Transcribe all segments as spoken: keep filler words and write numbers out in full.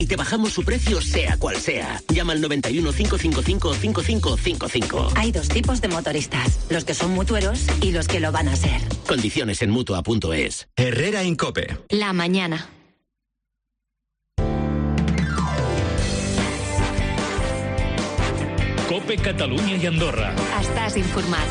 y te bajamos su precio sea cual sea. Llama al noventa y uno, cincuenta y cinco, cincuenta y cinco cincuenta y cinco. Hay dos tipos de motoristas, los que son mutueros y los que lo van a ser. Condiciones en mutua punto es. Herrera Incope. La mañana. Cope Catalunya i Andorra. Estàs informat.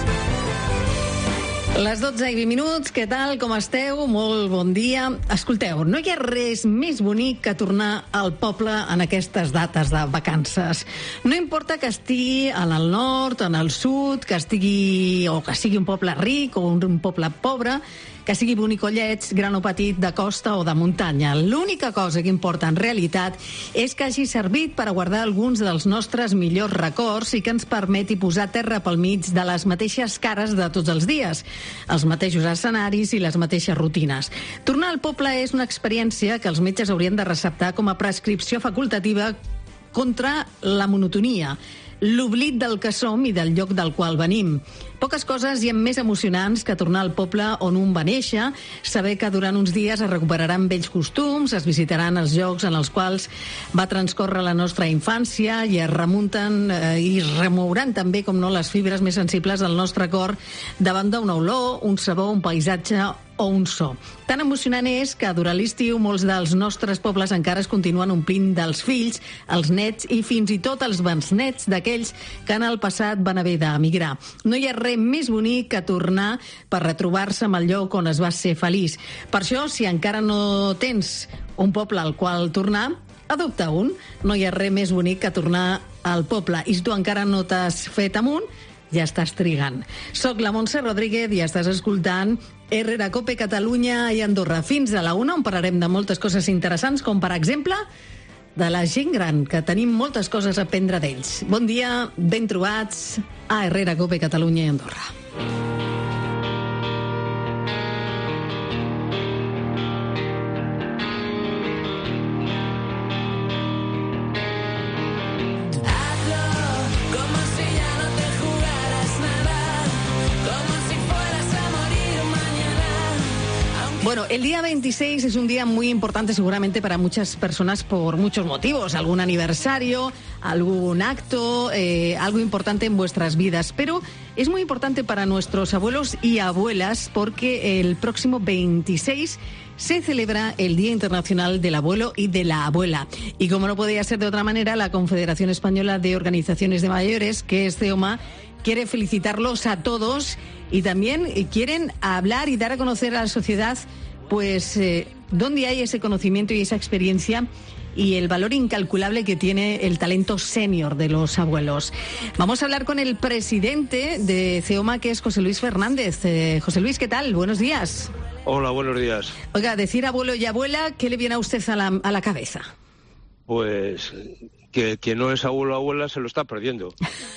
Les dotze i vint minuts, què tal, com esteu? Molt bon dia. Escolteu, no hi ha res més bonic que tornar al poble en aquestes dates de vacances. No importa que estigui en el nord, en el sud, que estigui o que sigui un poble ric o un poble pobre, que sigui bonic o lleig, gran o petit, de costa o de muntanya. L'única cosa que importa en realitat és que hagi servit per a guardar alguns dels nostres millors records i que ens permeti posar terra pel mig de les mateixes cares de tots els dies, els mateixos escenaris i les mateixes rutines. Tornar al poble és una experiència que els metges haurien de receptar com a prescripció facultativa contra la monotonia, l'oblit del que som i del lloc del qual venim. Poques coses hi ha més emocionants que tornar al poble on un va néixer, saber que durant uns dies es recuperaran vells costums, es visitaran els llocs en els quals va transcórrer la nostra infància i es remunten eh, i remouran també, com no, les fibres més sensibles del nostre cor davant d'una olor, un sabor, un paisatge o un so. Tan emocionant és que durant l'estiu molts dels nostres pobles encara es continuen omplint dels fills, els nets i fins i tot els besnets d'aquells que en el passat van haver d'emigrar. No hi ha res més bonic que tornar per retrobar-se amb el lloc on es va ser feliç. Per això, si encara no tens un poble al qual tornar, adopta un. No hi ha res més bonic que tornar al poble. I si tu encara no t'has fet amunt, ja estàs trigant. Soc la Montse Rodríguez i estàs escoltant Herrera Cope Catalunya i Andorra. Fins a la una, on parlarem de moltes coses interessants, com per exemple de la gent gran, que tenim moltes coses a aprendre d'ells. Bon dia, ben trobats a Herrera Cope Catalunya i Andorra. Bueno, el día veintiséis es un día muy importante seguramente para muchas personas por muchos motivos. Algún aniversario, algún acto, eh, algo importante en vuestras vidas. Pero es muy importante para nuestros abuelos y abuelas porque el próximo veintiséis se celebra el Día Internacional del Abuelo y de la Abuela. Y como no podía ser de otra manera, la Confederación Española de Organizaciones de Mayores, que es CEOMA, quiere felicitarlos a todos y también quieren hablar y dar a conocer a la sociedad pues eh, dónde hay ese conocimiento y esa experiencia y el valor incalculable que tiene el talento senior de los abuelos. Vamos a hablar con el presidente de CEOMA, que es José Luis Fernández. Eh, José Luis, ¿qué tal? Buenos días. Hola, buenos días. Oiga, decir abuelo y abuela, ¿qué le viene a usted a la, a la cabeza? Pues que quien no es abuelo o abuela se lo está perdiendo.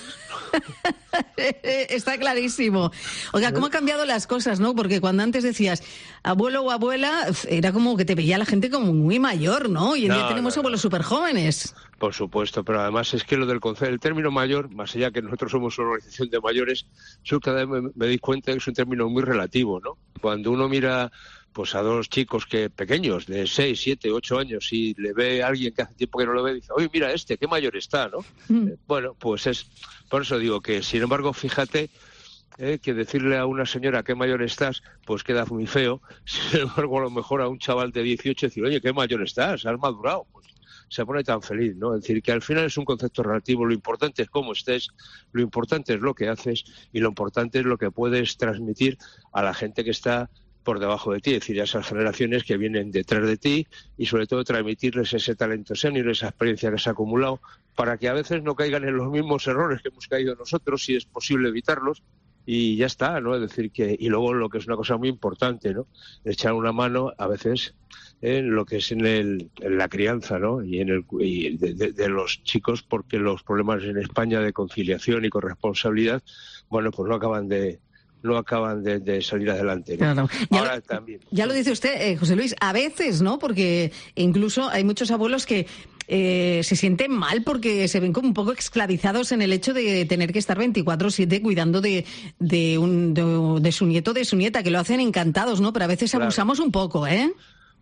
Está clarísimo. Oiga, ¿cómo han cambiado las cosas, no? Porque cuando antes decías abuelo o abuela, era como que te veía la gente como muy mayor, ¿no? Y hoy en día tenemos no, abuelos súper jóvenes. Por supuesto, pero además es que lo del concepto, el término mayor, más allá que nosotros somos una organización de mayores, yo cada vez me, me di cuenta que es un término muy relativo, ¿no? Cuando uno mira pues a dos chicos que pequeños, de seis, siete, ocho años, y le ve a alguien que hace tiempo que no lo ve, dice, oye, mira este, qué mayor está, ¿no? Mm. Eh, bueno, pues es, por eso digo que, sin embargo, fíjate eh, que decirle a una señora qué mayor estás, pues queda muy feo. Sin embargo, a lo mejor a un chaval de dieciocho decir, oye, qué mayor estás, has madurado, pues se pone tan feliz, ¿no? Es decir, que al final es un concepto relativo, lo importante es cómo estés, lo importante es lo que haces y lo importante es lo que puedes transmitir a la gente que está por debajo de ti, es decir, a esas generaciones que vienen detrás de ti y sobre todo transmitirles ese talento senior, esa experiencia que se ha acumulado, para que a veces no caigan en los mismos errores que hemos caído nosotros, si es posible evitarlos, y ya está, ¿no? Es decir, que y luego lo que es una cosa muy importante, ¿no? Echar una mano a veces en lo que es en, el, en la crianza, ¿no? Y en el y de, de, de los chicos, porque los problemas en España de conciliación y corresponsabilidad, bueno, pues no acaban de no acaban de, de salir adelante, ¿no? Claro. Ya Ahora lo, también. Ya lo dice usted, eh, José Luis, a veces, ¿no? Porque incluso hay muchos abuelos que eh, se sienten mal porque se ven como un poco esclavizados en el hecho de tener que estar veinticuatro siete cuidando de, de, un, de, de su nieto, de su nieta, que lo hacen encantados, ¿no? Pero a veces Claro. abusamos un poco, ¿eh?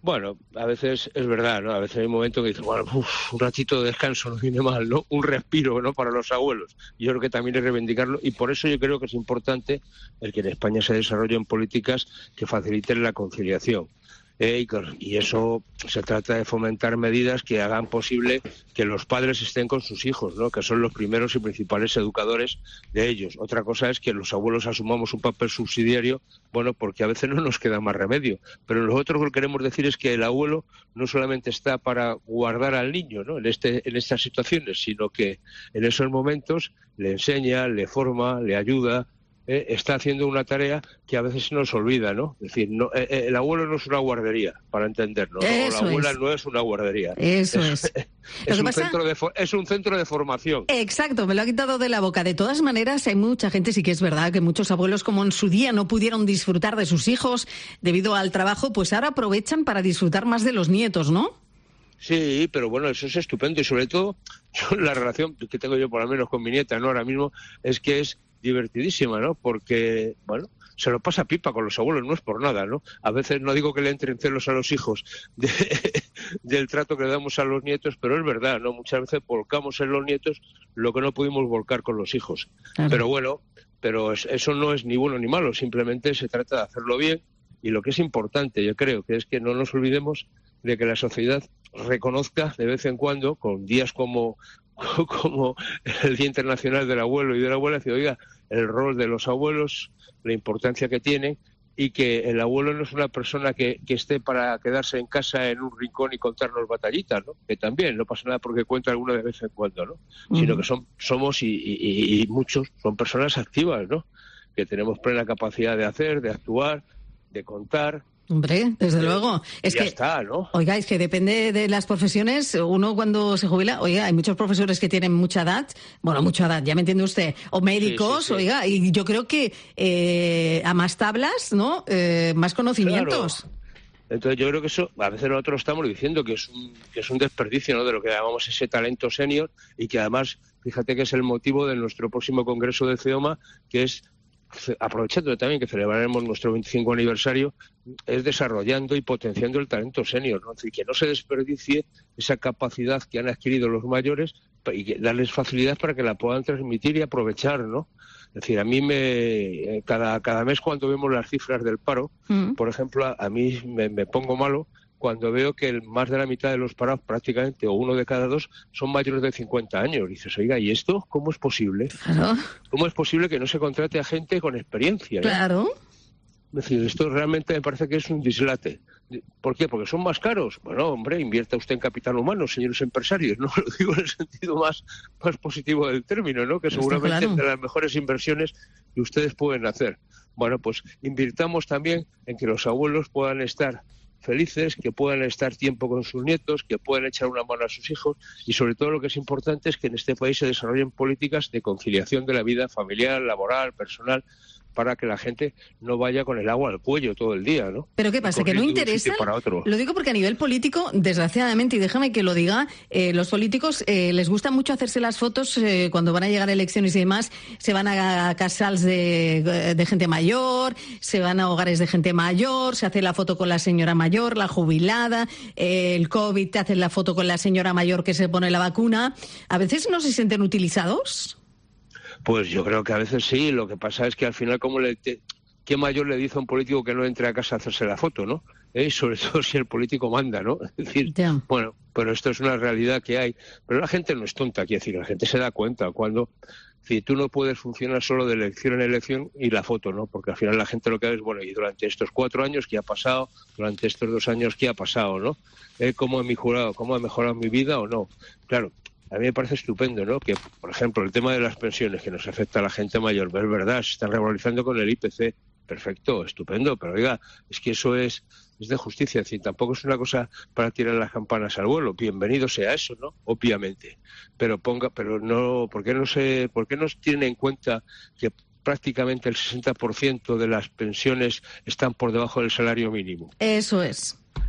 Bueno, a veces es verdad, ¿no? A veces hay un momento que dices, bueno, uf, un ratito de descanso no viene mal, ¿no? Un respiro, ¿no? Para los abuelos. Yo creo que también es reivindicarlo y por eso yo creo que es importante el que en España se desarrollen políticas que faciliten la conciliación. Eh, y eso se trata de fomentar medidas que hagan posible que los padres estén con sus hijos, ¿no? Que son los primeros y principales educadores de ellos. Otra cosa es que los abuelos asumamos un papel subsidiario, bueno, porque a veces no nos queda más remedio. Pero nosotros lo que queremos decir es que el abuelo no solamente está para guardar al niño, ¿no? En este, en estas situaciones, sino que en esos momentos le enseña, le forma, le ayuda. Eh, está haciendo una tarea que a veces se nos olvida, ¿no? Es decir, no, eh, el abuelo no es una guardería, para entendernos, ¿no? La abuela es. no es una guardería. Eso es. Es, es, un pasa... centro de, es un centro de formación. Exacto, me lo ha quitado de la boca. De todas maneras, hay mucha gente, sí que es verdad, que muchos abuelos, como en su día no pudieron disfrutar de sus hijos debido al trabajo, pues ahora aprovechan para disfrutar más de los nietos, ¿no? Sí, pero bueno, eso es estupendo y sobre todo yo, la relación que tengo yo por lo menos con mi nieta, ¿no? Ahora mismo es que es divertidísima, ¿no? Porque, bueno, se lo pasa pipa con los abuelos, no es por nada, ¿no? A veces no digo que le entren celos a los hijos de, del trato que le damos a los nietos, pero es verdad, ¿no? Muchas veces volcamos en los nietos lo que no pudimos volcar con los hijos. Claro. Pero bueno, pero eso no es ni bueno ni malo, simplemente se trata de hacerlo bien y lo que es importante, yo creo, que es que no nos olvidemos de que la sociedad reconozca de vez en cuando, con días como como el Día Internacional del Abuelo y de la Abuela, decir, oiga, el rol de los abuelos, la importancia que tienen y que el abuelo no es una persona que, que esté para quedarse en casa en un rincón y contarnos batallitas, ¿no? Que también no pasa nada porque cuenta alguna de vez en cuando, ¿no? Uh-huh. Sino que son somos y, y, y muchos son personas activas, ¿no? Que tenemos plena capacidad de hacer, de actuar, de contar. Hombre, desde eh, luego. Es ya que, está, ¿no? Oiga, es que depende de las profesiones. Uno cuando se jubila, oiga, hay muchos profesores que tienen mucha edad, bueno, mucha edad, ya me entiende usted, o médicos, sí, sí, sí. Oiga, y yo creo que eh, a más tablas, ¿no? Eh, más conocimientos. Claro. Entonces yo creo que eso, a veces nosotros estamos diciendo que es un, que es un desperdicio, ¿no? De lo que llamamos ese talento senior y que además, fíjate que es el motivo de nuestro próximo congreso de CEOMA, que es, aprovechando también que celebraremos nuestro veinticinco aniversario, es desarrollando y potenciando el talento senior, ¿no? Es decir, que no se desperdicie esa capacidad que han adquirido los mayores y que darles facilidad para que la puedan transmitir y aprovechar, ¿no? Es decir, a mí me cada cada mes cuando vemos las cifras del paro, mm. por ejemplo, a, a mí me, me pongo malo cuando veo que el, más de la mitad de los parados prácticamente, o uno de cada dos, son mayores de cincuenta años. Y dices, oiga, ¿y esto cómo es posible? Claro. ¿Cómo es posible que no se contrate a gente con experiencia? Claro. ¿no? Es decir, esto realmente me parece que es un dislate. ¿Por qué? ¿Porque son más caros? Bueno, hombre, invierta usted en capital humano, señores empresarios. No lo digo en el sentido más, más positivo del término, ¿no? Que seguramente claro. es de las mejores inversiones que ustedes pueden hacer. Bueno, pues invirtamos también en que los abuelos puedan estar felices, que puedan estar tiempo con sus nietos, que puedan echar una mano a sus hijos y sobre todo lo que es importante es que en este país se desarrollen políticas de conciliación de la vida familiar, laboral, personal, para que la gente no vaya con el agua al cuello todo el día, ¿no? Pero ¿qué pasa? ¿Que no interesa? Lo digo porque a nivel político, desgraciadamente, y déjame que lo diga, eh, los políticos eh, les gusta mucho hacerse las fotos eh, cuando van a llegar a elecciones y demás, se van a casals de, de gente mayor, se van a hogares de gente mayor, se hace la foto con la señora mayor, la jubilada, eh, el COVID, te hacen la foto con la señora mayor que se pone la vacuna. ¿A veces no se sienten utilizados? Pues yo creo que a veces sí, lo que pasa es que al final, como le te, ¿qué mayor le dice a un político que no entre a casa a hacerse la foto, no? ¿Eh? Sobre todo si el político manda, ¿no? Es decir, yeah. bueno, pero esto es una realidad que hay. Pero la gente no es tonta, quiero decir, la gente se da cuenta cuando, si tú no puedes funcionar solo de elección en elección y la foto, ¿no? Porque al final la gente lo que hace es, bueno, y durante estos cuatro años, ¿qué ha pasado? Durante estos dos años, ¿qué ha pasado, no? ¿Eh? ¿Cómo ha mejorado? ¿Cómo ha mejorado mi vida o no? Claro. A mí me parece estupendo, ¿no? Que, por ejemplo, el tema de las pensiones que nos afecta a la gente mayor, es verdad, se están revalorizando con el I P C. Perfecto, estupendo, pero oiga, es que eso es, es de justicia, es decir, tampoco es una cosa para tirar las campanas al vuelo. Bienvenido sea eso, ¿no? Obviamente. Pero ponga, pero no, ¿por qué no se, por qué no tienen en cuenta que prácticamente el sesenta por ciento de las pensiones están por debajo del salario mínimo? Eso es.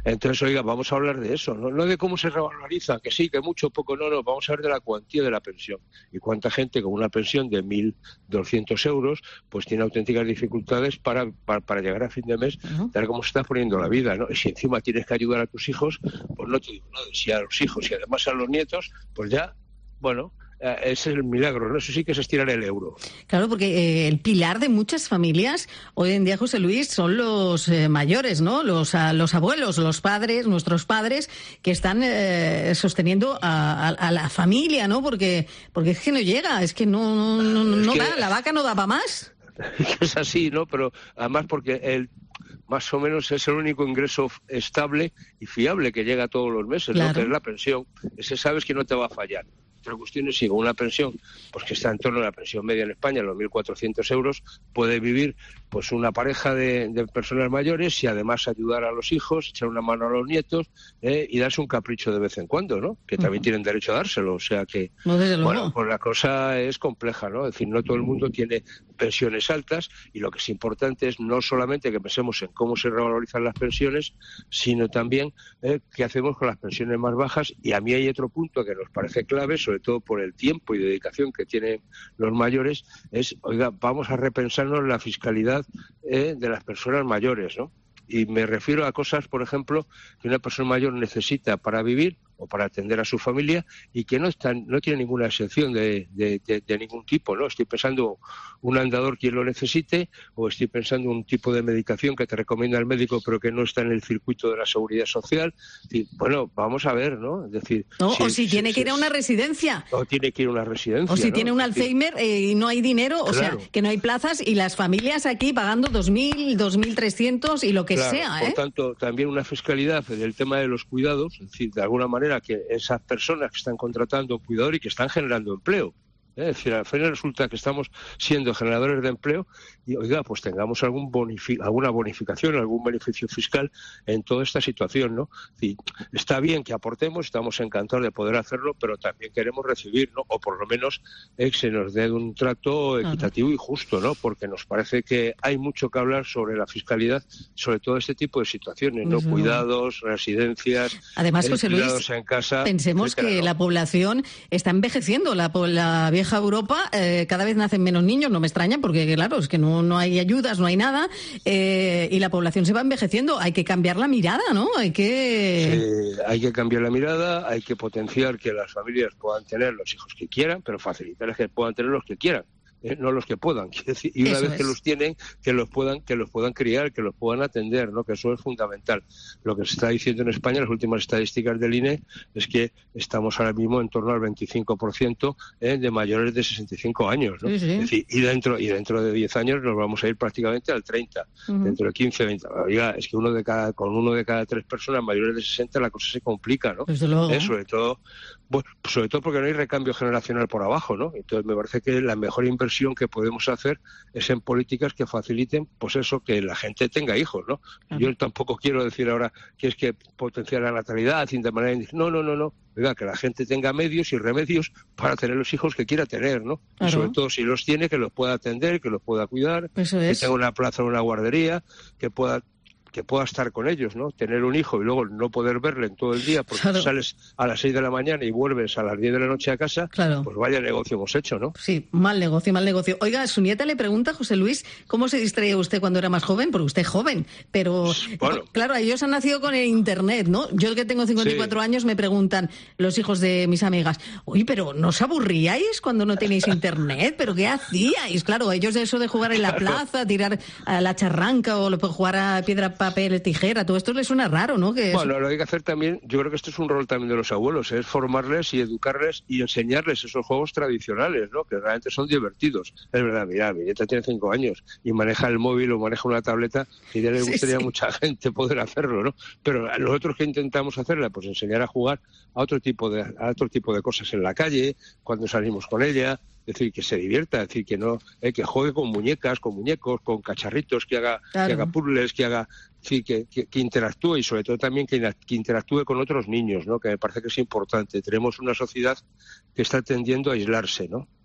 Entonces, oiga, vamos a hablar de eso, ¿no? No de cómo se revaloriza, que sí, que mucho, poco, no, no, vamos a hablar de la cuantía de la pensión. Y cuánta gente con una pensión de mil doscientos euros, pues tiene auténticas dificultades para, para, para llegar a fin de mes, uh-huh. tal como se está poniendo la vida, ¿no? Y si encima tienes que ayudar a tus hijos, pues no te digo nada, si a los hijos y además a los nietos, pues ya, bueno... es el milagro, ¿no? Eso sí que es estirar el euro. Claro, porque eh, el pilar de muchas familias hoy en día, José Luis, son los eh, mayores, ¿no? Los, a, los abuelos, los padres, nuestros padres, que están eh, sosteniendo a, a, a la familia, ¿no? Porque porque es que no llega, es que no, no, no, no que, da, la vaca no da para más. Es así, ¿no? Pero además porque el más o menos es el único ingreso estable y fiable que llega todos los meses, claro. ¿no? Que es la pensión. Ese sabes que no te va a fallar. Otra cuestión es si con una pensión, pues que está en torno a la pensión media en España, los mil cuatrocientos euros, puede vivir pues una pareja de, de personas mayores y además ayudar a los hijos, echar una mano a los nietos eh, y darse un capricho de vez en cuando, ¿no? Que también uh-huh. tienen derecho a dárselo, o sea que, no, bueno, pues la cosa es compleja, ¿no? Es decir, no todo el mundo tiene pensiones altas y lo que es importante es no solamente que pensemos en cómo se revalorizan las pensiones, sino también eh, qué hacemos con las pensiones más bajas. Y a mí hay otro punto que nos parece clave, sobre todo por el tiempo y dedicación que tienen los mayores, es, oiga, vamos a repensarnos la fiscalidad eh, de las personas mayores, ¿no? Y me refiero a cosas, por ejemplo, que una persona mayor necesita para vivir o para atender a su familia y que no están, no tiene ninguna excepción de, de, de, de ningún tipo, ¿no? Estoy pensando un andador quien lo necesite, o estoy pensando un tipo de medicación que te recomienda el médico pero que no está en el circuito de la seguridad social. Y, bueno, vamos a ver, ¿no? Es decir, no, si, o si tiene si, que ir a una residencia. O tiene que ir a una residencia. O si ¿no? tiene un Alzheimer eh, y no hay dinero, o claro. sea, que no hay plazas y las familias aquí pagando dos mil, dos mil trescientos y lo que claro, sea, ¿eh? Por tanto, también una fiscalidad del tema de los cuidados, es decir, de alguna manera que esas personas que están contratando un cuidador y que están generando empleo, ¿eh? Es decir, al final resulta que estamos siendo generadores de empleo y, oiga, pues tengamos algún bonifi- alguna bonificación, algún beneficio fiscal en toda esta situación, ¿no? Es decir, está bien que aportemos, estamos encantados de poder hacerlo, pero también queremos recibir, ¿no? O por lo menos eh, que se nos dé un trato equitativo uh-huh. y justo, ¿no? Porque nos parece que hay mucho que hablar sobre la fiscalidad, sobre todo este tipo de situaciones, ¿no? Uh-huh. Cuidados, residencias, además, José Luis, cuidados en casa. Pensemos etcétera, que ¿no? la población está envejeciendo, la, la vieja Europa, eh, cada vez nacen menos niños, no me extraña, porque claro, es que no No, no hay ayudas, no hay nada, eh, y la población se va envejeciendo. Hay que cambiar la mirada, ¿no? Hay que... Sí, hay que cambiar la mirada, hay que potenciar que las familias puedan tener los hijos que quieran, pero facilitarles que puedan tener los que quieran. Eh, no los que puedan, y una eso vez es. que los tienen, que los puedan que los puedan criar, que los puedan atender, ¿no? Que eso es fundamental. Lo que se está diciendo en España, las últimas estadísticas del I N E, es que estamos ahora mismo en torno al veinticinco por ciento eh, de mayores de sesenta y cinco años, ¿no? Sí, sí. Es decir, y dentro y dentro de diez años nos vamos a ir prácticamente al treinta, uh-huh. dentro de quince, veinte. Oiga, es que uno de cada con uno de cada tres personas mayores de sesenta la cosa se complica, ¿no? Desde luego. Eh, sobre todo Bueno, sobre todo porque no hay recambio generacional por abajo, ¿no? Entonces me parece que la mejor inversión que podemos hacer es en políticas que faciliten, pues eso, que la gente tenga hijos, ¿no? Uh-huh. Yo tampoco quiero decir ahora que es que potenciar la natalidad de manera indígena. No, no, no, no. Oiga, que la gente tenga medios y remedios para tener los hijos que quiera tener, ¿no? Claro. Y sobre todo si los tiene, que los pueda atender, que los pueda cuidar, eso es. Que tenga una plaza o una guardería, que pueda que pueda estar con ellos, ¿no? Tener un hijo y luego no poder verle en todo el día porque claro. sales a las seis de la mañana y vuelves a las diez de la noche a casa, claro. pues vaya negocio hemos hecho, ¿no? Sí, mal negocio, mal negocio. Oiga, su nieta le pregunta, José Luis, ¿cómo se distraía usted cuando era más joven? Porque usted es joven, pero bueno. Claro, ellos han nacido con el internet, ¿no? Yo que tengo cincuenta y cuatro sí. años me preguntan los hijos de mis amigas, oye, pero ¿no os aburríais cuando no tenéis internet? ¿Pero qué hacíais? Claro, ellos de eso de jugar en la claro. plaza, tirar a la charranca o jugar a piedra, papel, tijera, todo esto les suena raro, ¿no? Que bueno, lo que hay que hacer también, yo creo que esto es un rol también de los abuelos, es formarles y educarles y enseñarles esos juegos tradicionales, ¿no? Que realmente son divertidos. Es verdad, mira, mi nieta tiene cinco años y maneja el móvil o maneja una tableta y ya le gustaría sí, sí. a mucha gente poder hacerlo, ¿no? Pero nosotros que intentamos hacerla, pues enseñar a jugar a otro tipo de a otro tipo de cosas en la calle, cuando salimos con ella, es decir, que se divierta, es decir, que no, eh, que juegue con muñecas, con muñecos, con cacharritos, que haga, claro. que haga puzzles, que haga, sí, que, que, que interactúe y sobre todo también que, que interactúe con otros niños, ¿no? Que me parece que es importante. Tenemos una sociedad que está tendiendo a aislarse, ¿no?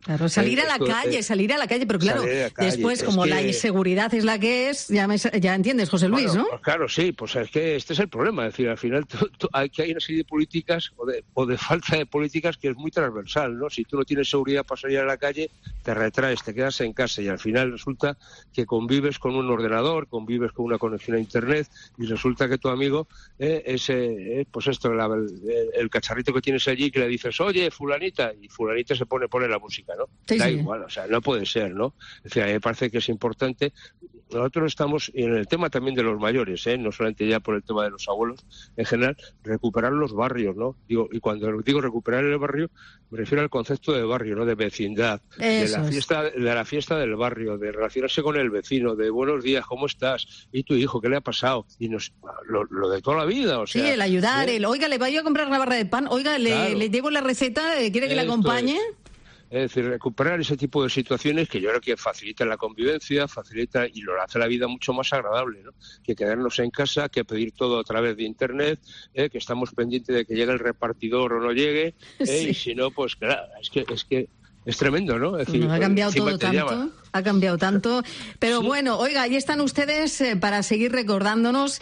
Claro, salir a la calle, salir a la calle, pero claro, calle. después como que... la inseguridad es la que es, ya, me, ya entiendes, José Luis, bueno, ¿no? Pues claro, sí, pues es que este es el problema, es decir, al final tú, tú, hay que hay una serie de políticas o de, o de falta de políticas que es muy transversal, ¿no? Si tú no tienes seguridad para salir a la calle, te retraes, te quedas en casa y al final resulta que convives con un ordenador, convives con una conexión a internet y resulta que tu amigo eh, es, eh, pues esto, la, el, el cacharrito que tienes allí que le dices, oye, fulanita, y fulanita se pone, pone la música, ¿no? Sí, da sí. igual, o sea, no puede ser, ¿no? Es decir, a mí me parece que es importante. Nosotros estamos en el tema también de los mayores, ¿eh? No solamente ya por el tema de los abuelos, en general, recuperar los barrios, ¿no? Digo, y cuando digo recuperar el barrio, me refiero al concepto de barrio, ¿no? De vecindad, Eso de la fiesta, de la fiesta del barrio, de relacionarse con el vecino, de buenos días, ¿cómo estás? ¿Y tu hijo qué le ha pasado? Y nos, lo, lo de toda la vida, o sea. Sí, el ayudar, ¿eh? el, oiga, le voy a comprar una barra de pan, oiga, le, claro. le llevo la receta, ¿quiere que la acompañe? Es. Es decir, recuperar ese tipo de situaciones que yo creo que facilitan la convivencia, facilita y lo hace la vida mucho más agradable, ¿no? Que quedarnos en casa, que pedir todo a través de Internet, ¿eh? Que estamos pendientes de que llegue el repartidor o no llegue, ¿eh? Sí. Y si no, pues claro, es que es que es tremendo, ¿no? Es decir, no, ha cambiado pues, todo tanto, llama. ha cambiado tanto. Pero sí. Bueno, oiga, ahí están ustedes eh, para seguir recordándonos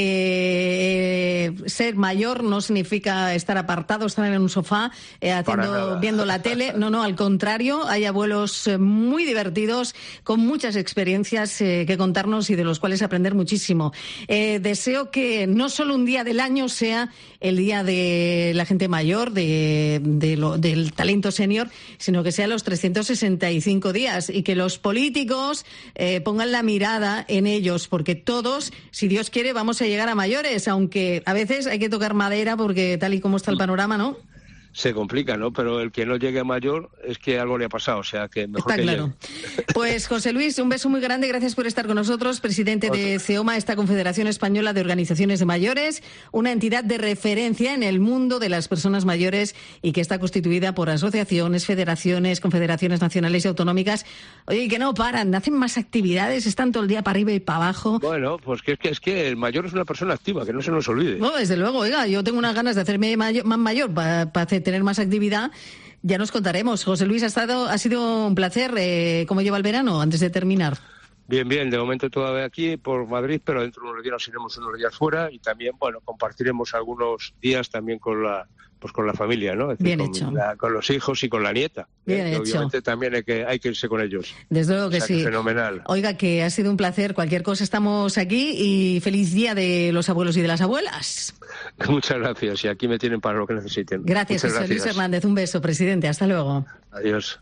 que eh, ser mayor no significa estar apartado, estar en un sofá eh, haciendo, viendo la tele. No, no, al contrario, hay abuelos eh, muy divertidos, con muchas experiencias eh, que contarnos y de los cuales aprender muchísimo. Eh, deseo que no solo un día del año sea el día de la gente mayor, de, de lo, del talento senior, sino que sea los trescientos sesenta y cinco días y que los políticos eh, pongan la mirada en ellos, porque todos, si Dios quiere, vamos a llegar a mayores, aunque a veces hay que tocar madera porque tal y como está el panorama, ¿no? Se complica, ¿no? Pero el que no llegue mayor es que algo le ha pasado, o sea que mejor Está que claro. llegue. Pues José Luis, un beso muy grande, gracias por estar con nosotros, presidente de CEOMA, esta Confederación Española de Organizaciones de Mayores, una entidad de referencia en el mundo de las personas mayores y que está constituida por asociaciones, federaciones, confederaciones nacionales y autonómicas. Oye, que no paran, hacen más actividades, están todo el día para arriba y para abajo. Bueno, pues que es que, es que el mayor es una persona activa, que no se nos olvide. No, desde luego, oiga, yo tengo unas ganas de hacerme mayor, más mayor para pa hacer tener más actividad, ya nos contaremos. José Luis, ha estado, ha sido un placer. Eh, ¿Cómo lleva el verano antes de terminar? Bien, bien, de momento todavía aquí por Madrid, pero dentro de unos días nos iremos unos días fuera y también, bueno, compartiremos algunos días también con la pues con la familia, ¿no? Es decir, Bien con, hecho. La, con los hijos y con la nieta. Bien eh, hecho. Obviamente también hay que, hay que irse con ellos. Desde luego que o sea, sí. Que fenomenal. Oiga, que ha sido un placer. Cualquier cosa estamos aquí y feliz día de los abuelos y de las abuelas. Muchas gracias y aquí me tienen para lo que necesiten. Gracias, José gracias. Luis Hernández. Un beso, presidente. Hasta luego. Adiós.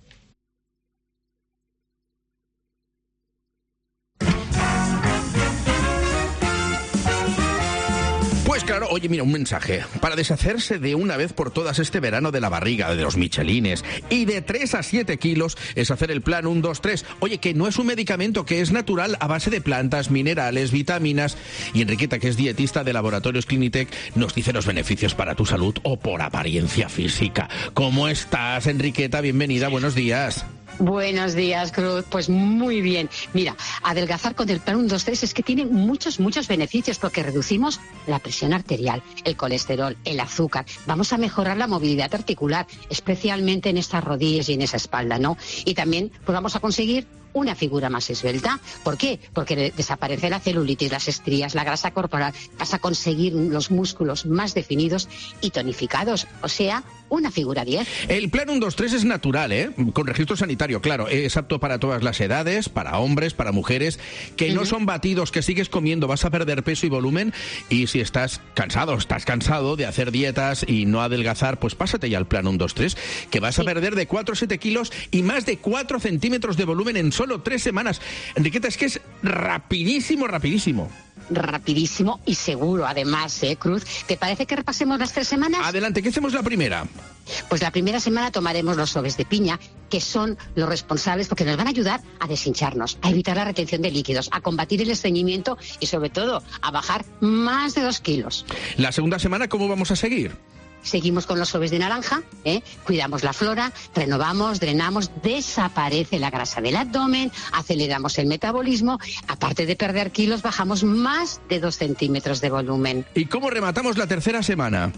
Pues claro, oye, mira, un mensaje. Para deshacerse de una vez por todas este verano de la barriga, de los michelines y de tres a siete kilos, es hacer el plan uno dos tres. Oye, que no es un medicamento, que es natural a base de plantas, minerales, vitaminas. Y Enriqueta, que es dietista de Laboratorios Clinitec, nos dice los beneficios para tu salud o por apariencia física. ¿Cómo estás, Enriqueta? Bienvenida, buenos días. Buenos días, Cruz. Pues muy bien. Mira, adelgazar con el plan uno dos tres es que tiene muchos, muchos beneficios porque reducimos la presión arterial, el colesterol, el azúcar. Vamos a mejorar la movilidad articular, especialmente en estas rodillas y en esa espalda, ¿no? Y también pues vamos a conseguir una figura más esbelta. ¿Por qué? Porque desaparece la celulitis, las estrías, la grasa corporal. Vas a conseguir los músculos más definidos y tonificados. O sea, una figura diez. El plan uno dos tres es natural, ¿eh? Con registro sanitario, claro. Es apto para todas las edades, para hombres, para mujeres. Que uh-huh. no son batidos, que sigues comiendo, vas a perder peso y volumen. Y si estás cansado, estás cansado de hacer dietas y no adelgazar, pues pásate ya al plan uno dos tres, que vas sí. a perder de cuatro a siete kilos y más de cuatro centímetros de volumen en solo tres semanas. Enriqueta, es que es rapidísimo, rapidísimo. Rapidísimo y seguro, además, ¿eh, Cruz? ¿Te parece que repasemos las tres semanas? Adelante, ¿qué hacemos la primera? Pues la primera semana tomaremos los sobres de piña, que son los responsables porque nos van a ayudar a deshincharnos, a evitar la retención de líquidos, a combatir el estreñimiento y, sobre todo, a bajar más de dos kilos. La segunda semana, ¿cómo vamos a seguir? Seguimos con los sobres de naranja, ¿eh? Cuidamos la flora, renovamos, drenamos, desaparece la grasa del abdomen, aceleramos el metabolismo, aparte de perder kilos, bajamos más de dos centímetros de volumen. ¿Y cómo rematamos la tercera semana?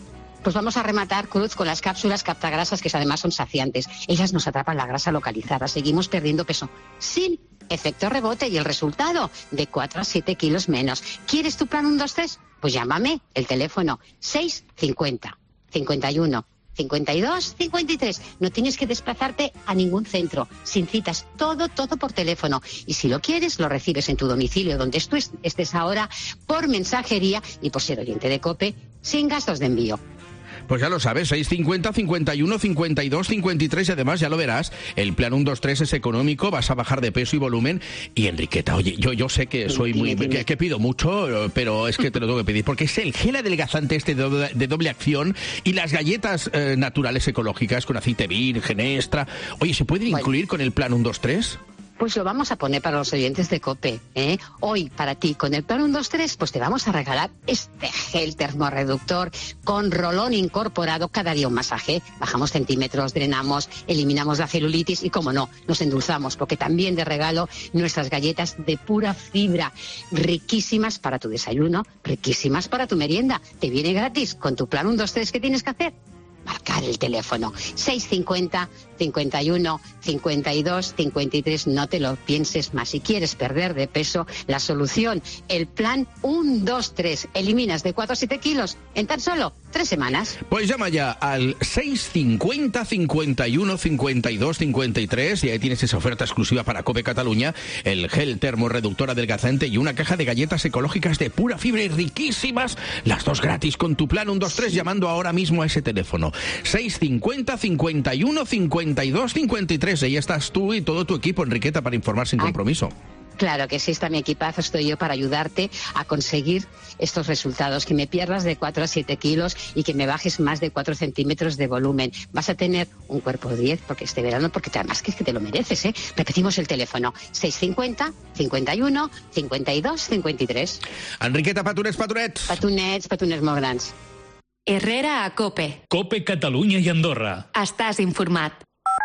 Pues vamos a rematar, Cruz, con las cápsulas captagrasas, que además son saciantes. Ellas nos atrapan la grasa localizada. Seguimos perdiendo peso sin efecto rebote y el resultado de cuatro a siete kilos menos. ¿Quieres tu plan uno dos tres? Pues llámame, el teléfono seis cincuenta, cincuenta y uno, cincuenta y dos, cincuenta y tres. No tienes que desplazarte a ningún centro, sin citas, todo, todo por teléfono. Y si lo quieres, lo recibes en tu domicilio, donde tú estés ahora, por mensajería y por ser oyente de COPE, sin gastos de envío. Pues ya lo sabes, seis cincuenta, cincuenta y uno, cincuenta y dos, cincuenta y tres, y además ya lo verás, el plan uno dos tres es económico, vas a bajar de peso y volumen. Y Enriqueta, oye, yo, yo sé que soy muy... Que, que pido mucho, pero es que te lo tengo que pedir, porque es el gel adelgazante este de doble, de doble acción y las galletas eh, naturales ecológicas con aceite virgen, extra. Oye, ¿se pueden incluir con el plan uno dos tres? Pues lo vamos a poner para los oyentes de COPE, ¿eh? Hoy, para ti, con el plan uno dos tres, pues te vamos a regalar este gel termorreductor con rolón incorporado, cada día un masaje. Bajamos centímetros, drenamos, eliminamos la celulitis y, como no, nos endulzamos, porque también de regalo nuestras galletas de pura fibra, riquísimas para tu desayuno, riquísimas para tu merienda. Te viene gratis con tu plan uno dos tres. ¿Qué tienes que hacer? Marcar el teléfono seis cincuenta, cincuenta y uno, cincuenta y dos, cincuenta y tres. No te lo pienses más. Si quieres perder de peso, la solución, el plan uno dos tres. Eliminas de cuatro a siete kilos en tan solo tres semanas. Pues llama ya al seis cincuenta, cincuenta y uno, cincuenta y dos, cincuenta y tres y ahí tienes esa oferta exclusiva para COPE Cataluña, el gel termorreductor adelgazante y una caja de galletas ecológicas de pura fibra y riquísimas, las dos gratis con tu plan uno dos tres, llamando ahora mismo a ese teléfono seis cincuenta, cincuenta y uno, cincuenta y dos, cincuenta y tres. Ahí estás tú y todo tu equipo, Enriqueta, para informar sin compromiso. Claro que sí, está mi equipazo, estoy yo para ayudarte a conseguir estos resultados, que me pierdas de cuatro a siete kilos y que me bajes más de cuatro centímetros de volumen. Vas a tener un cuerpo de diez porque este verano, porque además que es que te lo mereces, ¿eh? Repetimos el teléfono, seis cincuenta, cincuenta y uno, cincuenta y dos, cincuenta y tres. Enriqueta, patunets, patunets. Patunets, patunets molt grans. Herrera a COPE. COPE Catalunya i Andorra. Estàs informat.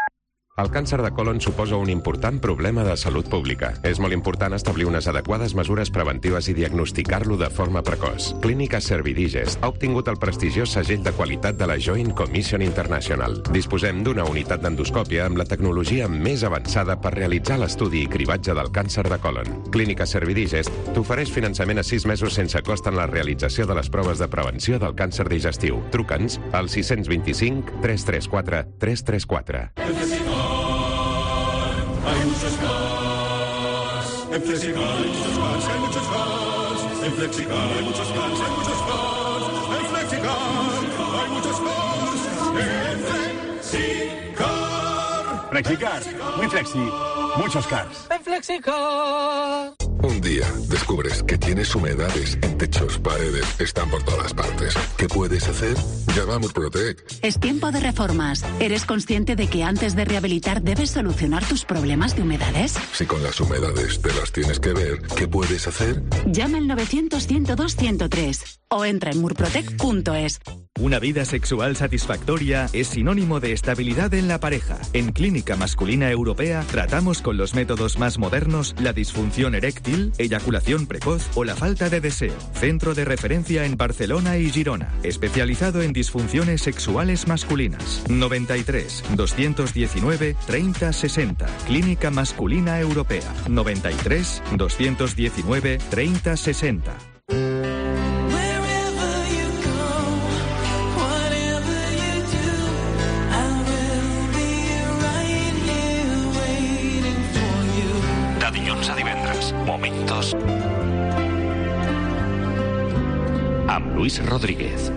El càncer de colon suposa un important problema de salut pública. És molt important establir unes adequades mesures preventives i diagnosticar-lo de forma precoç. Clínica Servidigest ha obtingut el prestigiós segell de qualitat de la Joint Commission International. Disposem d'una unitat d'endoscòpia amb la tecnologia més avançada per realitzar l'estudi i cribatge del càncer de colon. Clínica Servidigest t'ofereix finançament a sis mesos sense cost en la realització de les proves de prevenció del càncer digestiu. Truca'ns al sis dos cinc, tres tres quatre, tres tres quatre. Hay muchos cars. En Flexicar hay muchos cars, hay muchos cars. En Flexicar hay muchos cars, hay muchos cars. En Flexicar hay muchos cars. En Flexicar. Flexicar, muy flexi, muchos cars. En Flexicar. Un día descubres que tienes humedades en techos, paredes, están por todas partes. ¿Qué puedes hacer? Llama a Murprotec. Es tiempo de reformas. ¿Eres consciente de que antes de rehabilitar debes solucionar tus problemas de humedades? Si con las humedades te las tienes que ver, ¿qué puedes hacer? Llama al novecientos, ciento dos, ciento tres o entra en murprotec punto es. Una vida sexual satisfactoria es sinónimo de estabilidad en la pareja. En Clínica Masculina Europea tratamos con los métodos más modernos la disfunción eréctil, eyaculación precoz o la falta de deseo. Centro de referencia en Barcelona y Girona, especializado en disfunciones sexuales masculinas. noventa y tres, doscientos diecinueve, treinta sesenta. Clínica Masculina Europea. noventa y tres, doscientos diecinueve, treinta sesenta. A divendres, Momentos amb Luis Rodríguez.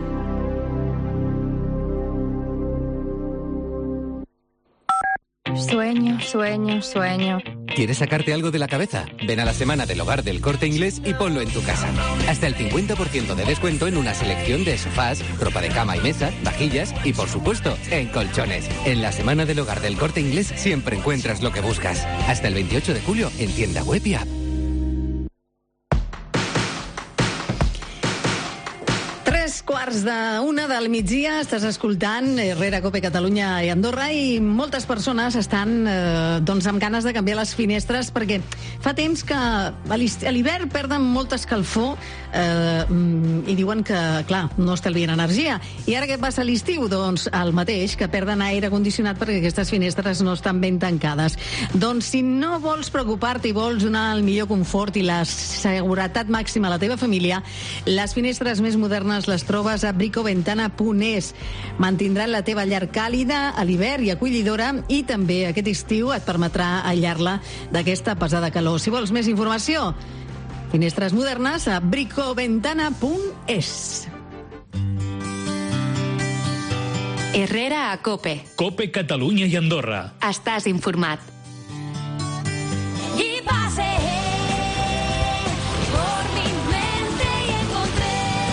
Sueño, sueño, sueño. ¿Quieres sacarte algo de la cabeza? Ven a la Semana del Hogar del Corte Inglés y ponlo en tu casa. Hasta el cincuenta por ciento de descuento en una selección de sofás, ropa de cama y mesa, vajillas y, por supuesto, en colchones. En la Semana del Hogar del Corte Inglés siempre encuentras lo que buscas. Hasta el veintiocho de julio en tienda web y app. quarts d'una del migdia, estàs escoltant Herrera, Cope, Catalunya i Andorra, i moltes persones estan eh, doncs amb ganes de canviar les finestres perquè fa temps que a l'hivern perden molta escalfor eh, i diuen que, clar, no estalvien energia. I ara què passa a l'estiu? Doncs el mateix, que perden aire condicionat perquè aquestes finestres no estan ben tancades. Doncs si no vols preocupar-te i vols donar el millor confort i la seguretat màxima a la teva família, les finestres més modernes les trobes a bricoventana punt es. Mantindran la teva llar càlida a l'hivern i acollidora, i també aquest estiu et permetrà aïllar-la d'aquesta pesada calor. Si vols més informació, finestres modernes a bricoventana punt es. Herrera a Cope. Cope, Catalunya i Andorra. Estàs informat. Y pasé por mi mente y encontré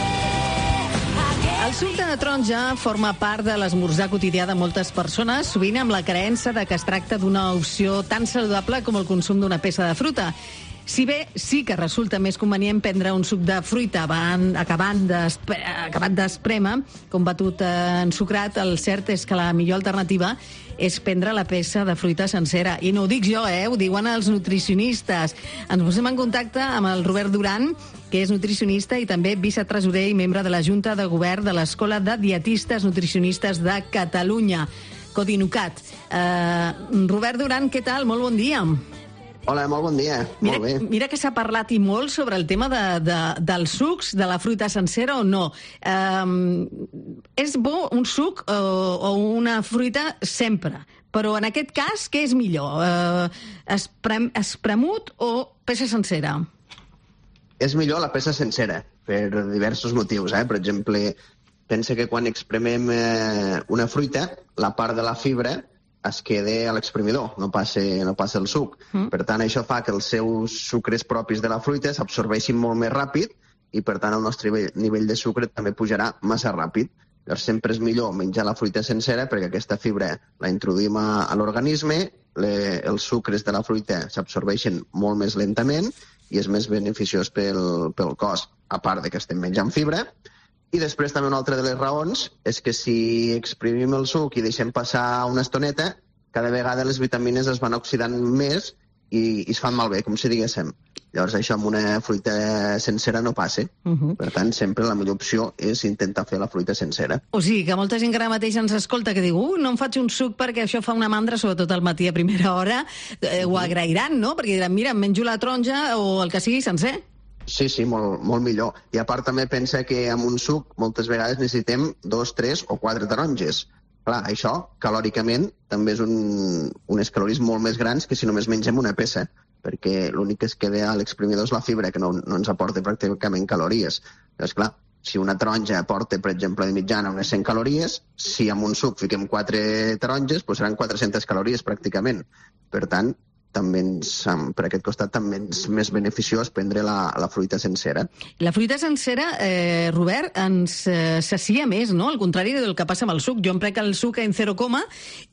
El suc de taronja forma part de l'esmorzar quotidià de moltes persones, sovint amb la creença de que es tracta d'una opció tan saludable com el consum d'una peça de fruta. Si bé sí que resulta més convenient prendre un suc de fruita van, acabant d'esprémer, com batut ensucrat, el cert és que la millor alternativa és prendre la peça de fruita sencera. I no ho dic jo, eh? Ho diuen els nutricionistes. Ens posem en contacte amb el Robert Duran, que és nutricionista i també vicetresorer i membre de la Junta de Govern de l'Escola de Dietistes Nutricionistes de Catalunya, Codinucat. Uh, Robert Duran, què tal? Molt bon dia. Hola, molt bon dia. Mira, molt bé. Mira que s'ha parlat i molt sobre el tema de, de, dels sucs, de la fruita sencera o no. Um, és bo un suc o, o una fruita sempre, però en aquest cas, què és millor? Uh, esprem, espremut o peça sencera? És millor la peça sencera, per diversos motius. Eh? Per exemple, pensa que quan expremem eh, una fruita, la part de la fibra es queda a l'exprimidor, no passa, no passa el suc. Mm. Per tant, això fa que els seus sucres propis de la fruita s'absorbeixin molt més ràpid i, per tant, el nostre nivell de sucre també pujarà massa ràpid. Llavors, sempre és millor menjar la fruita sencera perquè aquesta fibra la introduïm a, a l'organisme, le, els sucres de la fruita s'absorbeixen molt més lentament i és més beneficiós pel, pel cos, a part de que estem menjant fibra. I després també una altra de les raons és que si exprimim el suc i deixem passar una estoneta, cada vegada les vitamines es van oxidant més i, i es fan malbé, com si diguéssim. Llavors això amb una fruita sencera no passa. Uh -huh. Per tant, sempre la millor opció és intentar fer la fruita sencera. O sigui, que molta gent que ara mateix ens escolta que diu uh, no em faig un suc perquè això fa una mandra, sobretot al matí a primera hora, eh, ho agrairan, no? Perquè diran, mira, em menjo la taronja o el que sigui sencer. Sí, sí, molt, molt millor. I a part també pensa que amb un suc moltes vegades necessitem dos, tres o quatre taronges. Clar, això, calòricament, també és un, unes calories molt més grans que si només mengem una peça, perquè l'únic que es queda a l'exprimidor és la fibra, que no, no ens aporta pràcticament calories. Llavors, clar, si una taronja aporta, per exemple, de mitjana unes cent calories, si amb un suc fiquem quatre taronges, doncs seran quatre-centes calories pràcticament. Per tant, també ens, per aquest costat també és més beneficiós prendre la, la fruita sencera. La fruita sencera, eh, Robert, ens eh, sacia més, no? Al contrari del que passa amb el suc. Jo em prec el suc en zero coma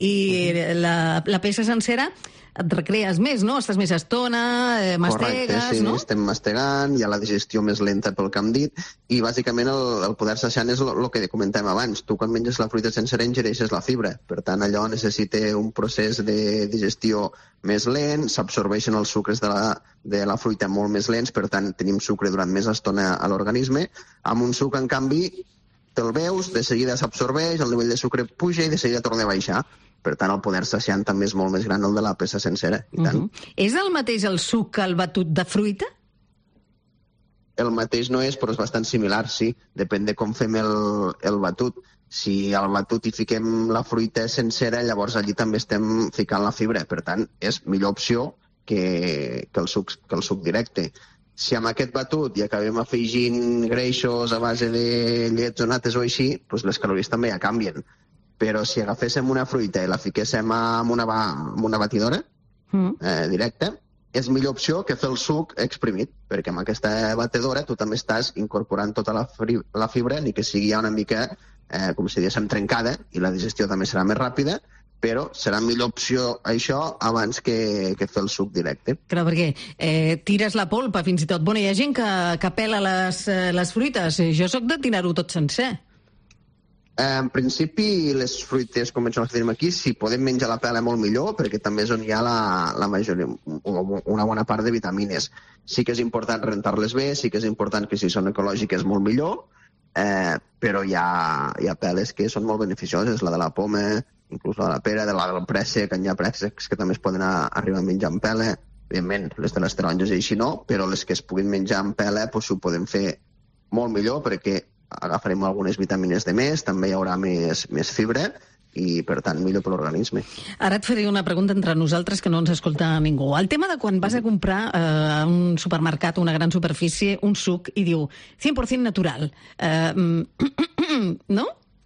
i uh-huh. la, la peça sencera et recrees més, no? Estàs més estona, eh, mastegues, correcte, sí, no? Estem mastegant, hi ha la digestió més lenta pel que hem dit, i bàsicament el, el poder saciant és el que comentàvem abans. Tu quan menges la fruita sencera ingereixes la fibra, per tant allò necessita un procés de digestió més lent, s'absorbeixen els sucres de la, de la fruita molt més lents, per tant tenim sucre durant més estona a l'organisme. Amb un suc, en canvi, te'l beus, de seguida s'absorbeix, el nivell de sucre puja i de seguida torna a baixar. Per tant, el poder saciant també és molt més gran el de la peça sencera. I tant. Uh-huh. És el mateix el suc que el batut de fruita? El mateix no és, però és bastant similar, sí. Depèn de com fem el, el batut. Si al batut hi fiquem la fruita sencera, llavors allí també estem ficant la fibra. Per tant, és millor opció que, que, el, suc, que el suc directe. Si amb aquest batut hi acabem afegint greixos a base de llets o nates o així, doncs les calories també ja canvien. Però si agaféssim una fruita i la fiquéssim amb una, amb una batidora mm. eh, directa, és millor opció que fer el suc exprimit, perquè amb aquesta batedora tu també estàs incorporant tota la, fri, la fibra, ni que sigui ja una mica, eh, com si diguéssim, trencada, i la digestió també serà més ràpida, però serà millor opció això abans que, que fer el suc directe. Clar, perquè eh, tires la polpa fins i tot. Bueno, hi ha gent que, que pela les, eh, les fruites. Jo sóc de tirar-ho tot sencer. En principi, les fruites convencionals que tenim aquí, si podem menjar la pela molt millor, perquè també és on hi ha la, la majoria, una bona part de vitamines. Sí que és important rentar-les bé, sí que és important que si són ecològiques molt millor, eh, però hi ha, hi ha peles que són molt beneficioses, la de la poma, inclús la de la pera, de la del préssec, que hi ha préssecs que també es poden a, arribar a menjar amb pela. Evidentment, les de les taronges i així no, però les que es puguin menjar amb pela doncs ho podem fer molt millor, perquè agafarem algunes vitamines de més, també hi haurà més, més fibra i, per tant, millor per l'organisme. Ara et faré una pregunta entre nosaltres que no ens escolta ningú. El tema de quan vas a comprar eh, a un supermercat, una gran superfície, un suc, i diu cent per cent natural. Eh, no?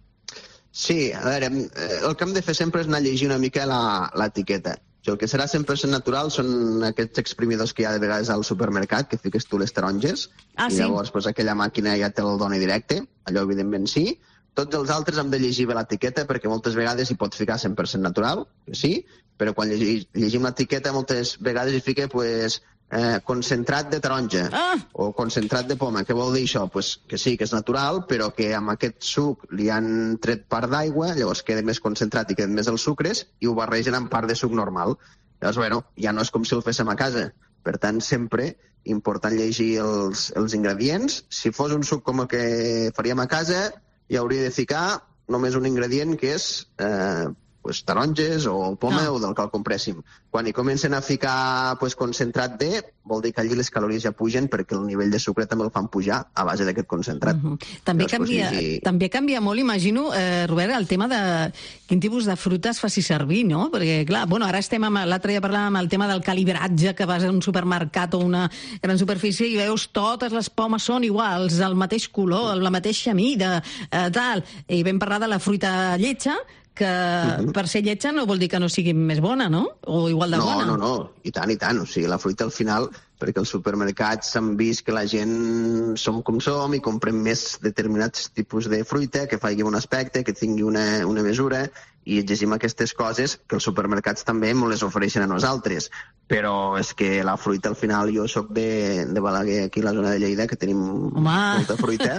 Sí, a veure, el que hem de fer sempre és anar a llegir una mica l'etiqueta. El que serà cent per cent natural són aquests exprimidors que hi ha de vegades al supermercat, que fiques tu les taronges, ah, i sí? llavors pues, aquella màquina ja te el dona directe, allò evidentment sí. Tots els altres hem de llegir bé l'etiqueta, perquè moltes vegades hi pot ficar cent per cent natural, que sí, però quan llegim, llegim l'etiqueta moltes vegades hi fica pues, eh, concentrat de taronja ah. o concentrat de poma. Què vol dir això? Pues, que sí, que és natural, però que amb aquest suc li han tret part d'aigua, llavors queda més concentrat i queden més els sucres i ho barregen amb part de suc normal. Llavors, bueno, ja no és com si el féssim a casa. Per tant, sempre important llegir els, els ingredients. Si fos un suc com el que faríem a casa, hi hauria de ficar només un ingredient que és eh, pues, taronges o poma no. o del que el compréssim. Quan hi comencen a ficar pues, concentrat de, vol dir que allí les calories ja pugen perquè el nivell de sucre també el fan pujar a base d'aquest concentrat. Uh -huh. També, Llavors, canvia, pues, i... també canvia molt, imagino, eh, Robert, el tema de quin tipus de fruita es faci servir, no? Perquè, clar, bueno, ara estem amb, l'altre dia parlàvem amb el tema del calibratge, que vas a un supermercat o una gran superfície i veus totes les pomes són iguals, el mateix color, la mateixa mida, eh, tal. I vam parlar de la fruita lletja, que uh-huh. per ser lletja no vol dir que no sigui més bona, no? O igual de no, bona. No, no, no, i tant, i tant. O sigui, la fruita al final, perquè els supermercats s'han vist que la gent som com som i comprem més determinats tipus de fruita que faci un aspecte, que tingui una, una mesura, i exigim aquestes coses que els supermercats també ens les ofereixen a nosaltres. Però és que la fruita al final, jo sóc de, de Balaguer, aquí a la zona de Lleida, que tenim Home. molta fruita,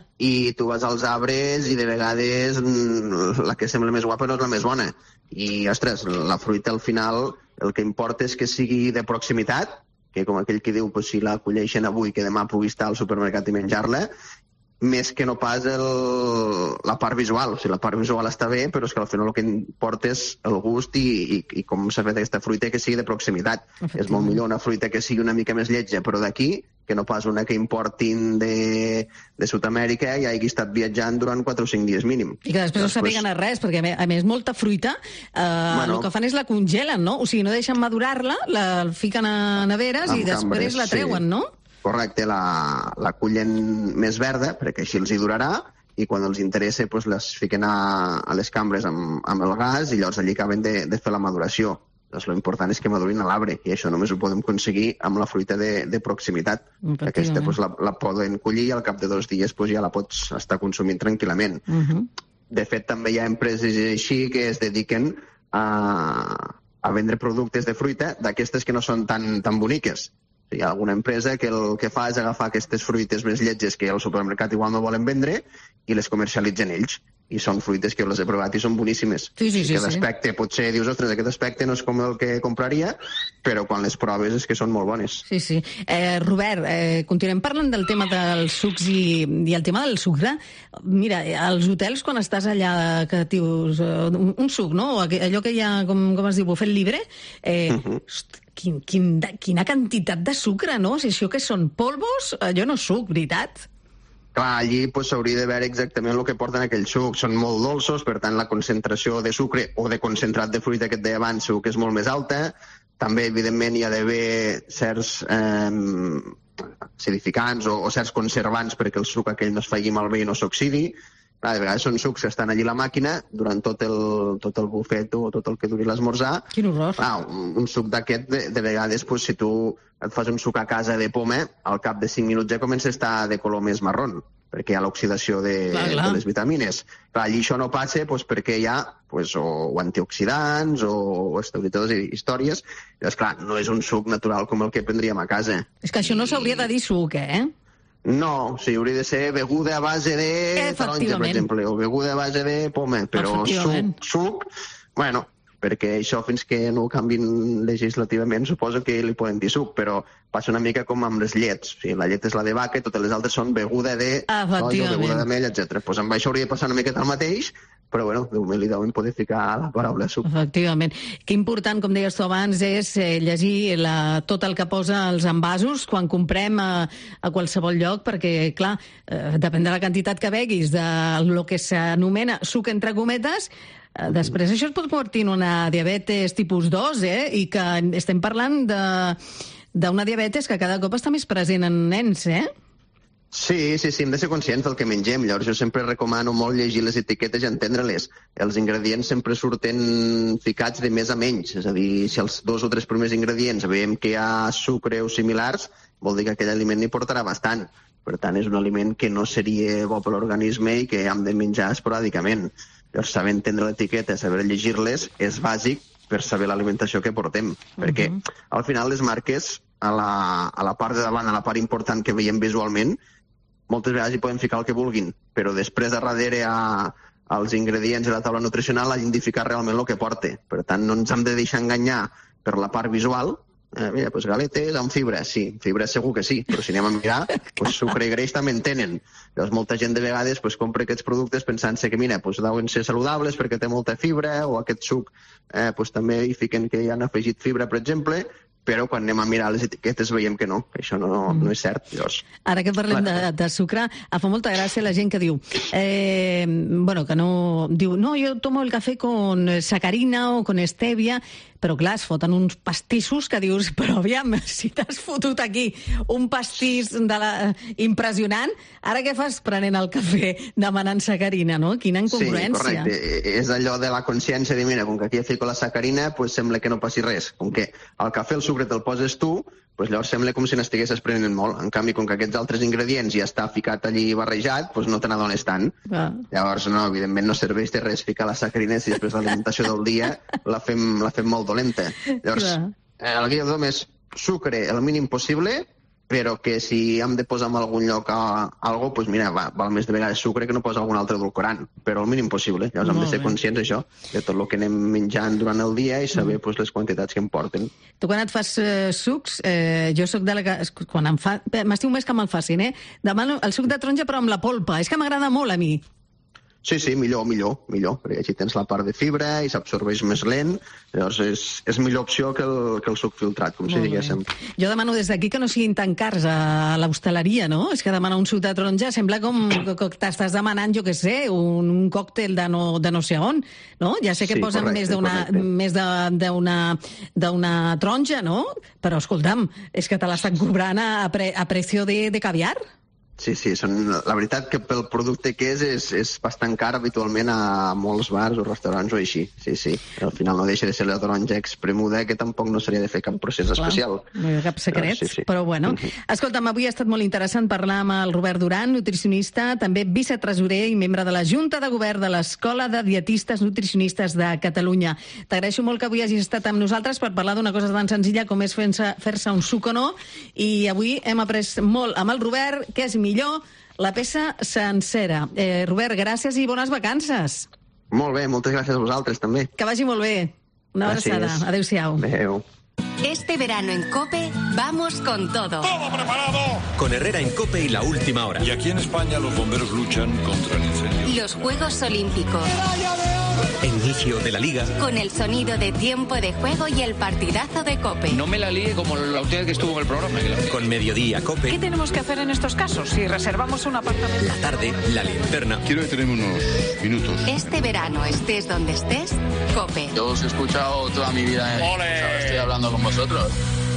i tu vas als arbres i de vegades la que sembla més guapa no és la més bona. I, ostres, la fruita al final el que importa és que sigui de proximitat, que com aquell que diu, pues, si la colleixen avui, que demà pugui estar al supermercat i menjar-la, més que no pas el, la part visual. O sigui, la part visual està bé, però és que al final el que importa és el gust i, i, i com s'ha fet aquesta fruita que sigui de proximitat. És molt millor una fruita que sigui una mica més lletja, però d'aquí, que no pas una que importin de, de Sud-amèrica i hagi estat viatjant durant quatre o cinc dies mínim. I que després no s'apeguen a res, perquè a més molta fruita eh, bueno, el que fan és la congelen, no? O sigui, no deixen madurar-la, la fiquen a neveres i després cambres, la treuen, sí. no? Correcte, la, la cullen més verda, perquè així els hi durarà, i quan els interessa pues, les fiquen a, a les cambres amb, amb el gas i llavors allí acaben de, de fer la maduració. Doncs l'important és que madurin a l'arbre, i això només ho podem aconseguir amb la fruita de, de proximitat. Aquesta pues, la, la poden collir i al cap de dos dies pues, ja la pots estar consumint tranquil·lament. Uh -huh. De fet, també hi ha empreses així que es dediquen a, a vendre productes de fruita d'aquestes que no són tan, tan boniques. Hi ha alguna empresa que el que fa és agafar aquestes fruites més lletges que al supermercat igual no volen vendre i les comercialitzen ells. I són fruites que jo les he provat i són boníssimes. Sí, sí, sí. Aquest aspecte, sí. Potser dius, ostres, aquest aspecte no és com el que compraria, però quan les proves és que són molt bones. Sí, sí. Eh, Robert, eh, continuem parlant del tema dels sucs i, i el tema del sucre. Mira, als hotels, quan estàs allà, que dius, uh, un, un suc, no? Allò que hi ha, com, com es diu, bufet libre, eh, uh -huh. host, quin, quin, quina quantitat de sucre, no? Si això que són polvos, allò no és suc, veritat? Clar, allí pues, s'hauria de veure exactament el que porten aquells sucs. Són molt dolços, per tant, la concentració de sucre o de concentrat de fruita que et deia abans segur que és molt més alta. També, evidentment, hi ha d'haver certs eh, acidificants o, o certs conservants perquè el suc aquell no es faci malbé i no s'oxidi. Clar, de vegades són sucs que estan allí a la màquina durant tot el, tot el bufet o tot el que duri l'esmorzar. Quin horror. Clar, un, un suc d'aquest, de, de vegades, pues, si tu et fas un suc a casa de poma, al cap de cinc minuts ja comença a estar de color més marrón. perquè hi ha l'oxidació de, Clar, clar. de les vitamines. Clar, allí això no passa doncs, perquè hi ha doncs, o, o antioxidants o, o estabilitzadors i històries. Llavors, clar, no és un suc natural com el que prendríem a casa. És que això no s'hauria de dir suc, eh? No, o sigui, hauria de ser beguda a base de taronja, per exemple, o beguda a base de poma, però suc, suc, bueno, perquè això fins que no ho canvin legislativament suposo que li poden dir suc, però passa una mica com amb les llets. O sigui, la llet és la de vaca i totes les altres són beguda de soja, beguda d'amell, etcètera. Pues amb això hauria de passar una miqueta el mateix, però bueno, de moment li deuen poder ficar la paraula suc. Efectivament. Que important, com deies tu abans, és eh, llegir la, tot el que posa als envasos quan comprem a, a qualsevol lloc, perquè, clar, eh, depèn de la quantitat que beguis de lo que s'anomena suc entre cometes, eh, després això es pot convertir en una diabetes tipus dos, eh? I que estem parlant de d'una diabetes que cada cop està més present en nens, eh? Sí, sí, sí, hem de ser conscients del que mengem. Llavors jo sempre recomano molt llegir les etiquetes i entendre-les. Els ingredients sempre surten ficats de més a menys. És a dir, si els dos o tres primers ingredients veiem que hi ha sucre o similars, vol dir que aquell aliment n'hi portarà bastant. Per tant, és un aliment que no seria bo per l'organisme i que hem de menjar esporàdicament. Llavors, saber entendre l'etiqueta, saber llegir-les, és bàsic per saber l'alimentació que portem. Uh-huh. Perquè, al final, les marques, a la, a la part de davant, a la part important que veiem visualment, moltes vegades hi poden ficar el que vulguin, però després a darrere a, als ingredients de la taula nutricional hagin d'indicar realment el que porta. Per tant, no ens hem de deixar enganyar per la part visual. Eh, mira, doncs galetes amb fibra, sí, fibra segur que sí, però si anem a mirar, doncs sucre i greix també en tenen. Llavors, molta gent de vegades doncs, compra aquests productes pensant-se que, mira, doncs, deuen ser saludables perquè té molta fibra, o aquest suc eh, doncs, també hi fiquen que hi han afegit fibra, per exemple, però quan anem a mirar les etiquetes veiem que no, que això no, no és cert. Llavors, ara que parlem de, de sucre, em fa molta gràcia la gent que diu, eh, bueno, que no... Diu, no, jo tomo el cafè con sacarina o con stevia, però clar, es foten uns pastissos que dius, però aviam, si t'has fotut aquí un pastís de la... impressionant, ara què fas prenent el cafè demanant sacarina, no? Quina incongruència. Sí, correcte. És allò de la consciència de, mira, com que aquí ja fico la sacarina, pues sembla que no passi res. Com que el cafè, el sucre te'l poses tu, pues llavors sembla com si n'estiguessis prenent molt. En canvi, com que aquests altres ingredients ja està ficat allí barrejat, pues no te n'adones tant. Ah. Llavors, no, evidentment no serveix de res ficar la sacarina si després l'alimentació del dia la fem, la fem molt dolenta. Llavors, eh, el guia d'home és sucre el mínim possible, però que si hem de posar en algun lloc a, a algo, pues mira, va, val més de vegades sucre que no posa algun altre edulcorant, però el mínim possible. Llavors hem de ser conscients d'això, de tot el que anem menjant durant el dia i saber mm. pues, les quantitats que em porten. Tu quan et fas eh, sucs, eh, jo sóc de la que... Quan em fa... M'estiu més que me'l facin, eh? Demano el suc de taronja però amb la polpa. És que m'agrada molt a mi. Sí, sí, millor, millor, millor, perquè així tens la part de fibra i s'absorbeix més lent, llavors és, és millor opció que el, que el suc filtrat, com si diguéssim. Jo demano des d'aquí que no siguin tan cars a l'hostaleria, no? És que demanar un suc de taronja sembla com que t'estàs demanant, jo què sé, un, un còctel de no, de no sé on, no? Ja sé que sí, posen correcte, més d'una més d'una d'una taronja, no? Però, escolta'm, és que te l'estan cobrant a, pre, a precio de, de caviar? Sí, sí, són, la veritat que pel producte que és, és, és bastant car habitualment a molts bars o restaurants o així, sí, sí. Al final no deixa de ser la taronja expremuda, que tampoc no seria de fer cap procés Clar, especial. No hi ha cap secret, però, sí, sí. però bueno. Escolta'm, avui ha estat molt interessant parlar amb el Robert Duran, nutricionista, també vicetresorer i membre de la Junta de Govern de l'Escola de Dietistes Nutricionistes de Catalunya. T'agraeixo molt que avui hagis estat amb nosaltres per parlar d'una cosa tan senzilla com és fer-se fer-se un suc o no, i avui hem après molt amb el Robert, que és millor la peça sencera. Eh, Robert, gràcies i bones vacances. Molt bé, moltes gràcies a vosaltres també. Que vagi molt bé. Una abraçada. Adéu-siau. Adéu. Este verano en COPE vamos con todo. ¡Todo preparado! Con Herrera en COPE y La Última Hora. Y aquí en España los bomberos luchan contra el incendio. Los Juegos Olímpicos. Inicio de la Liga. Con el sonido de tiempo de juego y el partidazo de COPE. No me la líe como la usted que estuvo en el programa. Con Mediodía COPE. ¿Qué tenemos que hacer en estos casos si reservamos un apartamento? La tarde, La Linterna. Quiero detenerme unos minutos. Este verano, estés donde estés, COPE. Yo os he escuchado toda mi vida. ¿eh? ¡Ole! Ahora estoy hablando con vosotros.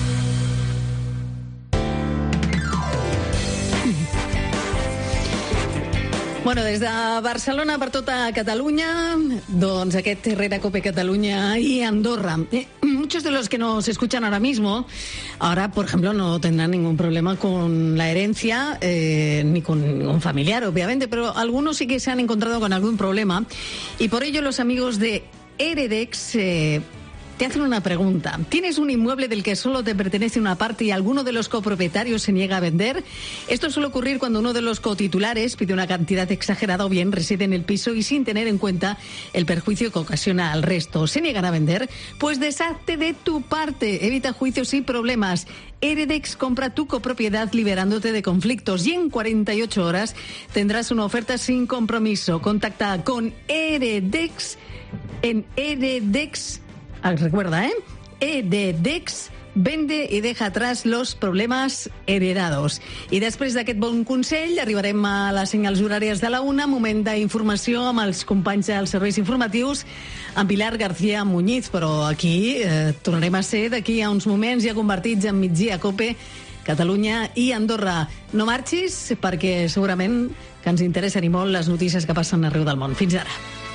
Bueno, des de Barcelona per tota Catalunya, doncs aquest Herrera COPE Catalunya i Andorra. Eh, muchos de los que nos escuchan ahora mismo, ahora, por ejemplo, no tendrán ningún problema con la herencia, eh, ni con ningún familiar, obviamente, pero algunos sí que se han encontrado con algún problema, y por ello los amigos de Heredex eh, te hacen una pregunta. ¿Tienes un inmueble del que solo te pertenece una parte y alguno de los copropietarios se niega a vender? Esto suele ocurrir cuando uno de los cotitulares pide una cantidad exagerada o bien reside en el piso y sin tener en cuenta el perjuicio que ocasiona al resto. ¿Se niegan a vender? Pues deshazte de tu parte. Evita juicios y problemas. Heredex compra tu copropiedad liberándote de conflictos y en cuarenta y ocho horas tendrás una oferta sin compromiso. Contacta con Heredex en Heredex. Ah, recuerda, ¿eh? Heredex vende i deja atrás los problemes heredados. I després d'aquest bon consell arribarem a les senyals horàries de la una, moment d'informació amb els companys dels serveis informatius, amb Pilar García Muñiz, però aquí eh, tornarem a ser d'aquí a uns moments ja convertits en migdia Cope, Catalunya i Andorra. No marxis, perquè segurament que ens interessen i molt les notícies que passen arreu del món. Fins ara.